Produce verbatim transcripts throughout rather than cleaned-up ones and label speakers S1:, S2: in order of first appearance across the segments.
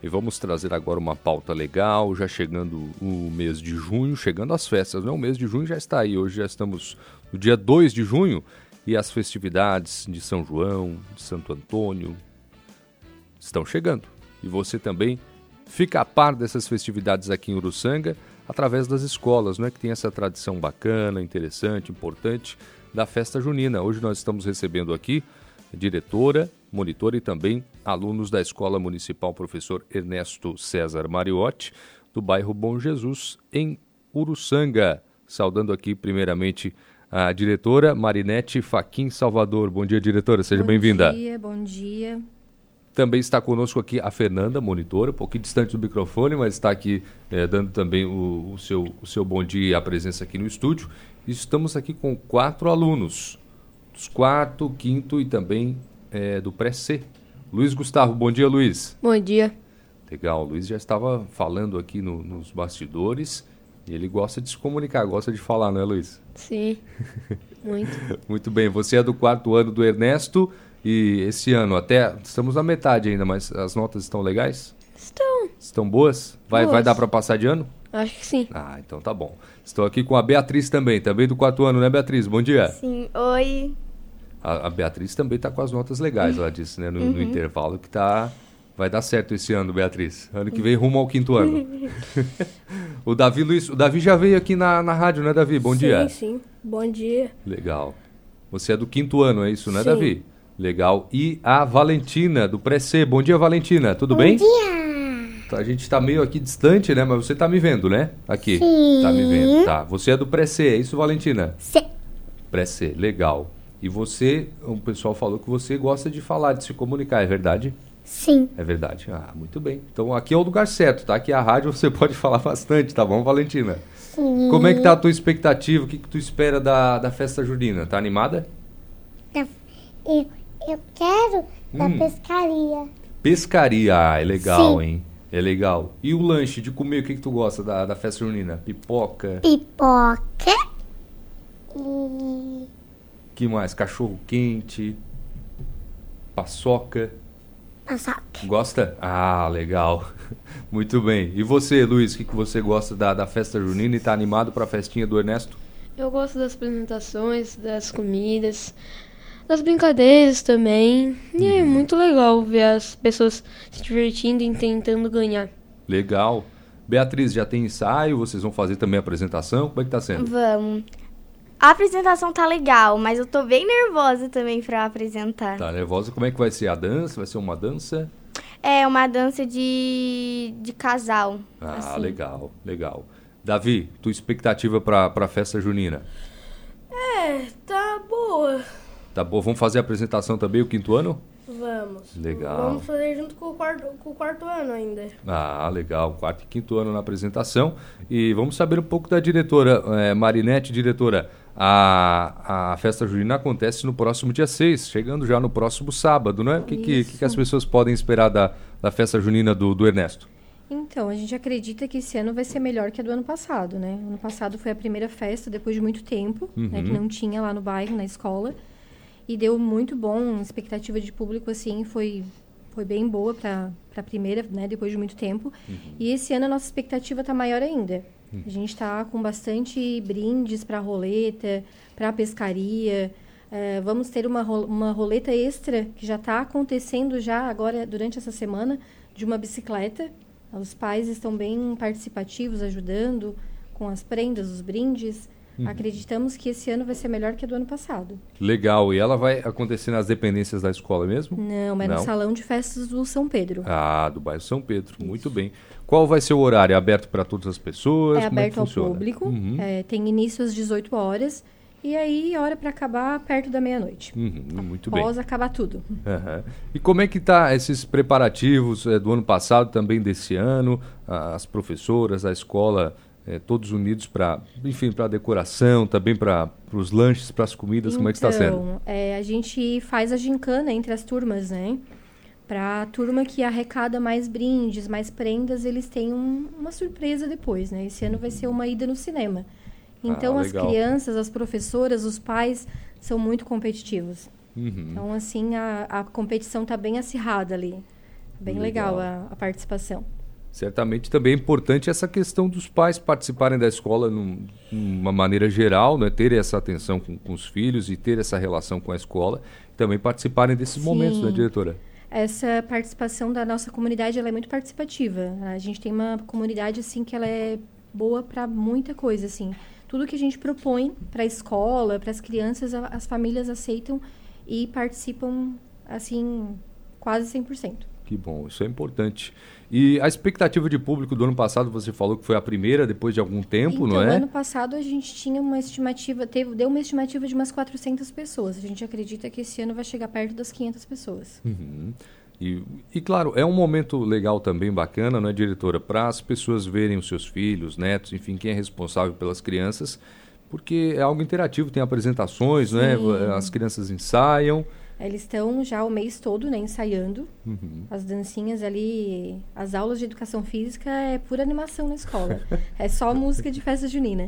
S1: E vamos trazer agora uma pauta legal, já chegando o mês de junho, chegando as festas, não? O mês de junho já está aí, hoje já estamos no dia dois de junho e as festividades de São João, de Santo Antônio estão chegando. E você também fica a par dessas festividades aqui em Uruçanga através das escolas, né? Que tem essa tradição bacana, interessante, importante da festa junina. Hoje nós estamos recebendo aqui diretora, monitora e também alunos da Escola Municipal Professor Ernesto César Mariotti, do bairro Bom Jesus, em Uruçanga. Saudando aqui primeiramente a diretora Marinete Faquim Salvador. Bom dia, diretora, seja bem-vinda.
S2: Bom dia, bom dia.
S1: Também está conosco aqui a Fernanda, monitora, um pouquinho distante do microfone, mas está aqui eh, dando também o, o, seu, o seu bom dia e a presença aqui no estúdio. E estamos aqui com quatro alunos, dos quarto, quinto e também eh, do pré-C. Luiz Gustavo, bom dia, Luiz.
S2: Bom dia.
S1: Legal, o Luiz já estava falando aqui no, nos bastidores e ele gosta de se comunicar, gosta de falar, não é, Luiz?
S2: Sim, muito.
S1: Muito bem, você é do quarto ano do Ernesto. E esse ano, até, estamos na metade ainda, mas as notas estão legais?
S2: Estão.
S1: Estão boas? Vai,
S2: Boas.
S1: vai dar para passar de ano?
S2: Acho que sim.
S1: Ah, então tá bom. Estou aqui com a Beatriz também, também do quarto ano, né, Beatriz? Bom dia.
S3: Sim, oi.
S1: A, a Beatriz também está com as notas legais, ela disse, né, no, uhum. no intervalo, que tá, vai dar certo esse ano, Beatriz. Ano que vem, rumo ao quinto ano. O Davi Luiz, o Davi já veio aqui na, na rádio, né, Davi? Bom
S2: sim,
S1: dia.
S2: Sim, sim. Bom dia.
S1: Legal. Você é do quinto ano, é isso, né,
S2: sim.
S1: Davi? Legal. E a Valentina, do pré-C. Bom dia, Valentina. Tudo
S3: Bom
S1: bem?
S3: Bom dia.
S1: A gente está meio aqui distante, né? Mas você está me vendo, né? Aqui.
S3: Sim.
S1: Tá me vendo. Tá. Você é do pré-C, é isso, Valentina?
S3: Sim.
S1: Pré-C, legal. E você, o pessoal falou que você gosta de falar, de se comunicar, é verdade?
S3: Sim.
S1: É verdade. Ah, muito bem. Então aqui é o lugar certo, tá? Aqui é a rádio, você pode falar bastante, tá bom, Valentina?
S3: Sim.
S1: Como é que tá a tua expectativa? O que, que tu espera da, da festa junina? Tá animada?
S3: Eu, eu quero da
S1: Hum.
S3: pescaria.
S1: Pescaria, ah, é legal,
S3: Sim.
S1: hein? É legal. E o lanche de comer, o que, que tu gosta da, da festa junina? Pipoca?
S3: Pipoca. E...
S1: Que mais? Cachorro quente? Paçoca?
S3: paçoca.
S1: Gosta? Ah, legal. Muito bem. E você, Luiz, o que, que você gosta da, da festa junina e tá animado para a festinha do Ernesto?
S2: Eu gosto das apresentações, das comidas, das brincadeiras também. E é muito legal ver as pessoas se divertindo e tentando ganhar.
S1: Legal. Beatriz, já tem ensaio? Vocês vão fazer também a apresentação? Como é que tá sendo?
S3: Vamos. A apresentação tá legal, mas eu tô bem nervosa também pra apresentar.
S1: Tá nervosa? Como é que vai ser a dança? Vai ser uma dança?
S3: É uma dança de, de casal.
S1: Ah,
S3: assim.
S1: legal, legal. Davi, tua expectativa pra, pra festa junina?
S2: É, tá boa.
S1: Tá bom, vamos fazer a apresentação também, o quinto ano?
S2: Vamos.
S1: Legal.
S2: Vamos fazer junto com o quarto, com o quarto ano ainda.
S1: Ah, legal. Quarto e quinto ano na apresentação. E vamos saber um pouco da diretora, é, Marinete, diretora. A, a festa junina acontece no próximo dia seis, chegando já no próximo sábado, não é? O que, que, que, que as pessoas podem esperar da, da festa junina do, do Ernesto?
S4: Então, a gente acredita que esse ano vai ser melhor que a do ano passado, né? Ano passado foi a primeira festa, depois de muito tempo,
S1: Uhum.
S4: né, que não tinha lá no bairro, na escola. E deu muito bom, a expectativa de público, assim, foi, foi bem boa para a primeira, né, depois de muito tempo.
S1: Uhum.
S4: E esse ano a nossa expectativa está maior ainda. Uhum. A gente está com bastante brindes para a roleta, para a pescaria. É, vamos ter uma, uma roleta extra, que já está acontecendo já agora, durante essa semana, de uma bicicleta. Os pais estão bem participativos, ajudando com as prendas, os brindes. Uhum. Acreditamos que esse ano vai ser melhor que a do ano passado.
S1: Legal. E ela vai acontecer nas dependências da escola mesmo?
S4: Não, é
S1: Não?
S4: no Salão de Festas do São Pedro.
S1: Ah, do bairro São Pedro. Isso. Muito bem. Qual vai ser o horário? É aberto para todas as pessoas?
S4: É
S1: Como
S4: aberto
S1: é que
S4: ao
S1: funciona?
S4: público.
S1: Uhum.
S4: É, tem início às dezoito horas. E aí, hora para acabar perto da meia-noite.
S1: Uhum, muito bem.
S4: Após acabar tudo.
S1: Uhum. E como é que tá esses preparativos é, do ano passado, também desse ano? As professoras, a escola, é, todos unidos para, enfim, para a decoração, também para os lanches, para as comidas,
S4: então,
S1: como é que está sendo?
S4: Então, é, a gente faz a gincana entre as turmas, né? Para a turma que arrecada mais brindes, mais prendas, eles têm um, uma surpresa depois, né? Esse ano vai ser uma ida no cinema. Então,
S1: ah,
S4: as crianças, as professoras, os pais são muito competitivos.
S1: Uhum.
S4: Então, assim, a, a competição está bem acirrada ali. Bem
S1: Legal.
S4: legal a, a participação.
S1: Certamente também é importante essa questão dos pais participarem da escola num, numa maneira geral, né? Ter essa atenção com, com os filhos e ter essa relação com a escola. E também participarem desses
S4: Sim.
S1: momentos, né, diretora?
S4: Essa participação da nossa comunidade, ela é muito participativa. A gente tem uma comunidade, assim, que ela é boa para muita coisa, assim. Tudo que a gente propõe para a escola, para as crianças, a, as famílias aceitam e participam, assim, quase cem por cento.
S1: Que bom, isso é importante. E a expectativa de público do ano passado, você falou que foi a primeira depois de algum tempo,
S4: então,
S1: não é?
S4: ano passado a gente tinha uma estimativa, teve, deu uma estimativa de umas quatrocentas pessoas. A gente acredita que esse ano vai chegar perto das quinhentas pessoas.
S1: Uhum. E, e, claro, é um momento legal também, bacana, não é, diretora? Para as pessoas verem os seus filhos, netos, enfim, quem é responsável pelas crianças, porque é algo interativo, tem apresentações,
S4: Sim.
S1: né? As crianças ensaiam.
S4: Eles estão já o mês todo, né, ensaiando.
S1: Uhum.
S4: As dancinhas ali, as aulas de educação física é pura animação na escola. É só música de festa junina.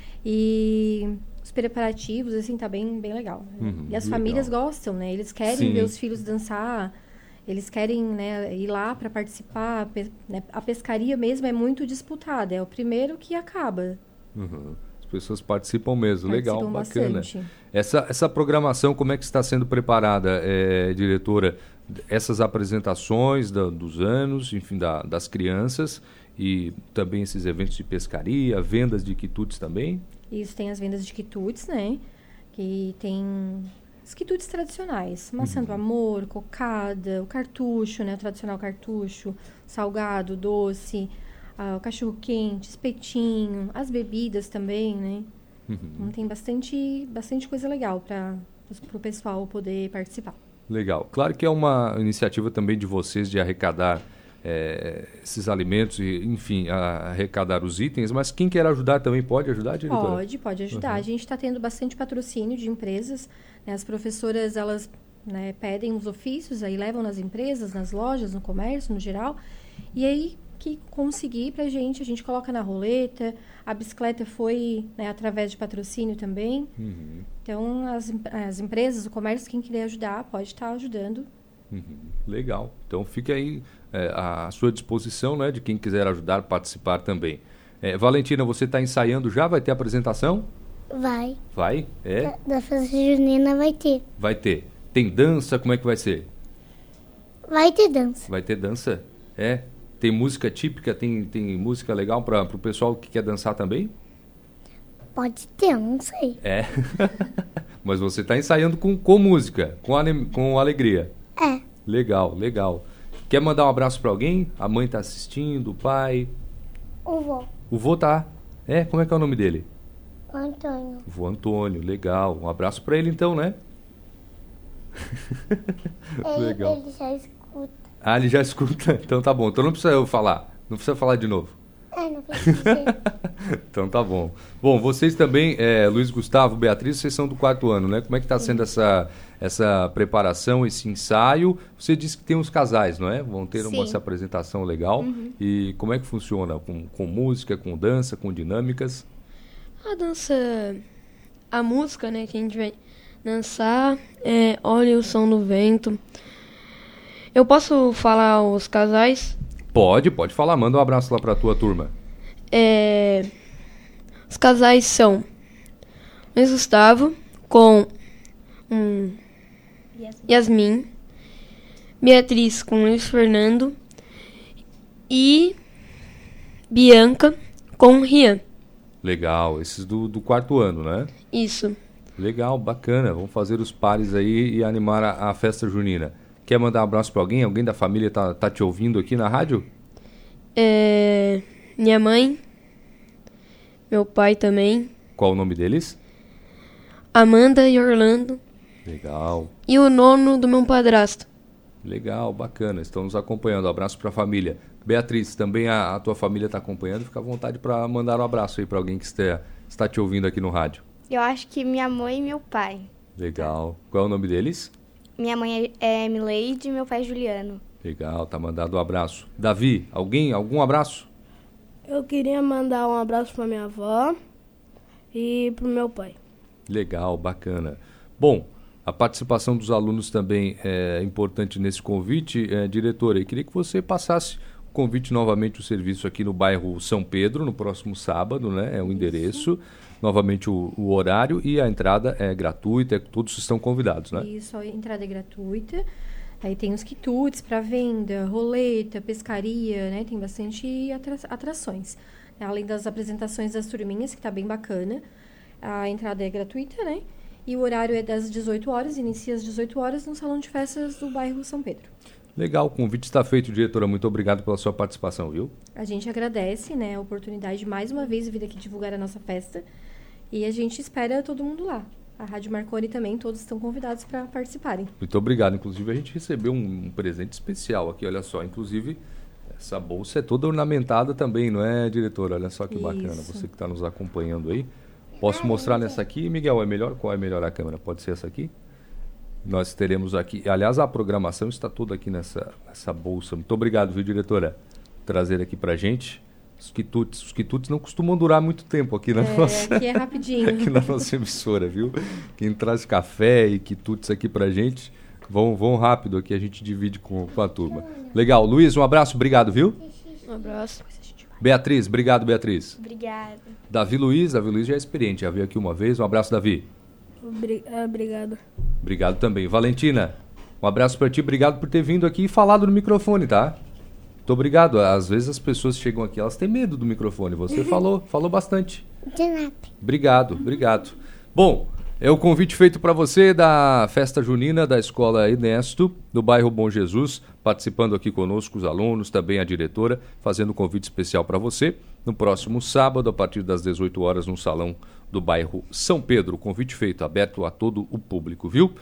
S4: E os preparativos, assim, tá bem, bem legal.
S1: Uhum,
S4: e as
S1: legal.
S4: famílias gostam, né? Eles querem
S1: Sim.
S4: ver os filhos dançar, eles querem, né, ir lá para participar. A, pe- né, a pescaria mesmo é muito disputada, é o primeiro que acaba.
S1: Uhum. As pessoas participam mesmo, legal,
S4: Participam
S1: bacana.
S4: bastante.
S1: Essa, essa programação, como é que está sendo preparada, é, diretora? Essas apresentações da- dos anos, enfim, da- das crianças e também esses eventos de pescaria, vendas de quitutes também?
S4: Isso, tem as vendas de quitutes, né? Que tem os quitutes tradicionais. Maçã do amor, cocada, o cartucho, né? O tradicional cartucho, salgado, doce, ah, o cachorro-quente, espetinho, as bebidas também, né? Então tem bastante, bastante coisa legal para o pessoal poder participar.
S1: Legal. Claro que é uma iniciativa também de vocês de arrecadar eh, esses alimentos e, enfim, a- arrecadar os itens, mas quem quer ajudar também pode ajudar, diretora?
S4: Pode, pode ajudar.
S1: Uhum.
S4: A gente está tendo bastante patrocínio de empresas, né? As professoras, elas, né, pedem os ofícios, aí levam nas empresas, nas lojas, no comércio, no geral. E aí, que conseguir pra gente, a gente coloca na roleta. A bicicleta foi, né, através de patrocínio também.
S1: Uhum.
S4: Então, as, em- as empresas, o comércio, quem quiser ajudar, pode estar ajudando.
S1: Uhum. Legal. Então fica aí é, à sua disposição, né, de quem quiser ajudar, participar também. É, Valentina, você está ensaiando já? Vai ter apresentação?
S5: Vai.
S1: Vai? É?
S5: Da, da festa junina vai ter.
S1: Vai ter. Tem dança? Como é que vai ser?
S5: Vai ter dança.
S1: Vai ter dança? É? Tem música típica? Tem, tem música legal para o pessoal que quer dançar também?
S5: Pode ter, eu não sei.
S1: É. Mas você está ensaiando com, com música, com, ale- com alegria.
S5: É.
S1: Legal, legal. Quer mandar um abraço para alguém? A mãe está assistindo, o pai?
S5: O vô.
S1: O vô tá. É? Como é que é o nome dele?
S5: O Antônio.
S1: O vô Antônio, legal. Um abraço para ele então, né?
S5: Ele,
S1: Legal.
S5: ele já escuta.
S1: Ah, ele já escuta? Então tá bom. Então não precisa eu falar. Não precisa falar de novo.
S5: É, não precisa.
S1: Então tá bom. Bom, vocês também, é, Luiz Gustavo, Beatriz, vocês são do quarto ano, né? Como é que está sendo essa, essa preparação, esse ensaio? Você disse que tem uns casais, não é? Vão ter uma
S3: Sim.
S1: essa apresentação legal. E como é que funciona? Com, com música, com dança, com dinâmicas?
S2: A dança, a música, né, que a gente vai dançar é Olha o Som do Vento. Eu posso falar os casais?
S1: Pode, pode falar. Manda um abraço lá pra tua turma.
S2: É, os casais são Luiz Gustavo com um, Yasmin, Beatriz com Luiz Fernando e Bianca com Rian.
S1: Legal. Esses do, do quarto ano, né?
S2: Isso.
S1: Legal, bacana. Vamos fazer os pares aí e animar a, a festa junina. Quer mandar um abraço pra alguém? Alguém da família tá, tá te ouvindo aqui na rádio?
S2: É, minha mãe, meu pai também,
S1: Qual o nome deles?
S2: Amanda e Orlando
S1: Legal,
S2: e o nono do meu padrasto.
S1: legal, bacana. Estão nos acompanhando. Abraço pra família. Beatriz, também a, a tua família tá acompanhando. Fica à vontade para mandar um abraço aí pra alguém que está, está te ouvindo aqui no rádio.
S3: Eu acho que minha mãe e meu pai.
S1: Legal. Qual é o nome deles?
S3: Minha mãe é Mileide e meu pai é Juliano.
S1: Legal, tá mandado um abraço. Davi, alguém? Algum abraço?
S6: Eu queria mandar um abraço pra minha avó e pro meu pai.
S1: Legal, bacana. Bom, A participação dos alunos também é importante nesse convite. É, diretora, eu queria que você passasse o convite novamente, o serviço aqui no bairro São Pedro, no próximo sábado, né? É o endereço, novamente o, o horário e a entrada é gratuita, todos estão convidados, né?
S4: Isso, a entrada é gratuita. Aí tem os quitutes para venda, roleta, pescaria, né? Tem bastante atra- atrações. Além das apresentações das turminhas, que está bem bacana. A entrada é gratuita, né? E o horário é das dezoito horas, inicia às dezoito horas no Salão de Festas do bairro São Pedro.
S1: Legal, o convite está feito, diretora. Muito obrigado pela sua participação, viu?
S4: A gente agradece, né, a oportunidade de mais uma vez vir aqui divulgar a nossa festa. E a gente espera todo mundo lá. A Rádio Marconi também, todos estão convidados para participarem.
S1: Muito obrigado. Inclusive, a gente recebeu um, um presente especial aqui, olha só. Inclusive, essa bolsa é toda ornamentada também, não é, diretora? Olha só que bacana.
S4: Isso.
S1: Você que está nos acompanhando aí. Posso mostrar nessa aqui, Miguel? É melhor? Qual é melhor a câmera? Pode ser essa aqui? Nós teremos aqui... Aliás, a programação está toda aqui nessa, nessa bolsa. Muito obrigado, viu, diretora? Trazer aqui pra gente. Os quitutes. Os quitutes não costumam durar muito tempo aqui na
S4: É,
S1: nossa...
S4: aqui é rapidinho.
S1: aqui na nossa emissora, viu? Quem traz café e quitutes aqui pra gente, vão, vão rápido aqui, a gente divide com, com a turma. Legal. Luiz, um abraço, obrigado, viu?
S2: Um abraço.
S1: Beatriz, obrigado, Beatriz.
S3: Obrigada.
S1: Davi Luiz, Davi Luiz já é experiente, já veio aqui uma vez. Um abraço, Davi.
S6: Obri- é, Obrigado.
S1: Obrigado também. Valentina, um abraço pra ti, obrigado por ter vindo aqui e falado no microfone, tá? Muito obrigado. Às vezes as pessoas chegam aqui, elas têm medo do microfone. Você falou, falou bastante.
S5: De nada.
S1: Obrigado, obrigado. Bom, é o convite feito para você da festa junina da Escola Ernesto, do bairro Bom Jesus, participando aqui conosco os alunos, também a diretora, fazendo um convite especial para você, no próximo sábado, a partir das dezoito horas, no salão do bairro São Pedro. Convite feito, aberto a todo o público, viu?